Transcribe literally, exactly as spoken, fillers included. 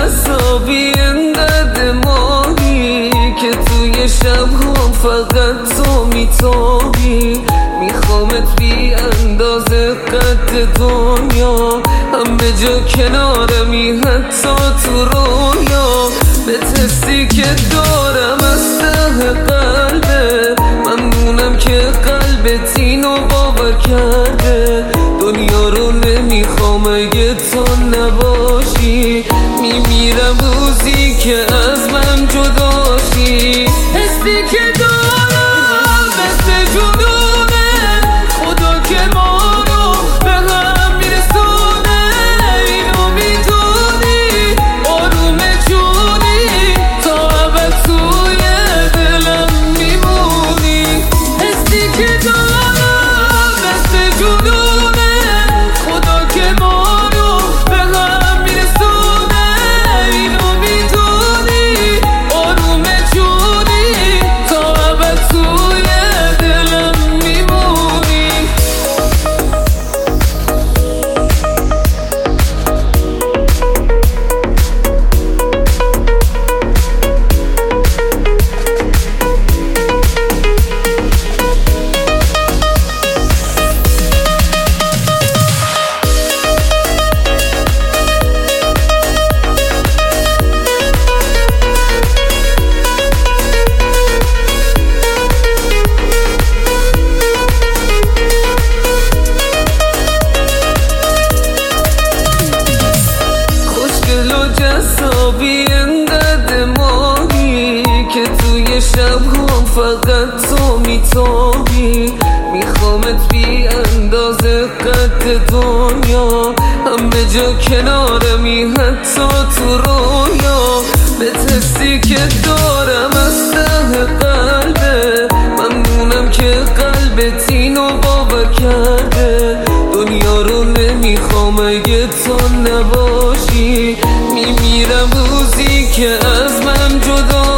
جذابی انقدر ماهی که توی شب هم فقط تو میتابی. میخوامت بی اندازه قد دنیا، همه جا کنارمی حتی تو رویا. به تستی که دارم از ته قلبه، ممنونم که قلبت اینو باور کرده. دنیا رو نمیخوام اگه تو نباشی، میمیرم روزی که از من جداشی. حسی که دارم مثل جنونه، خدا که ما رو به هم میرسونه. اینو میدونی آروم جونی، تا ابد توی دلم میمونی. حسی که دارم مثل جنونه، خدا که ما رو به هم میرسونه. اینو میدونی آروم جونی، تا ابد توی دلم میمونی. جذابی انقدر ماهی که توی شب هم فقط تو میتابی. میخوامت بی اندازه قد دنیا، همه جا کنارمی حتی تو رویا. به تستی که دارم از ته قلبه، ممنونم که قلبت اینو باور کرده. دنیا رو نمیخوام اگه تو نباشی، میمیرم روزی که از من جدا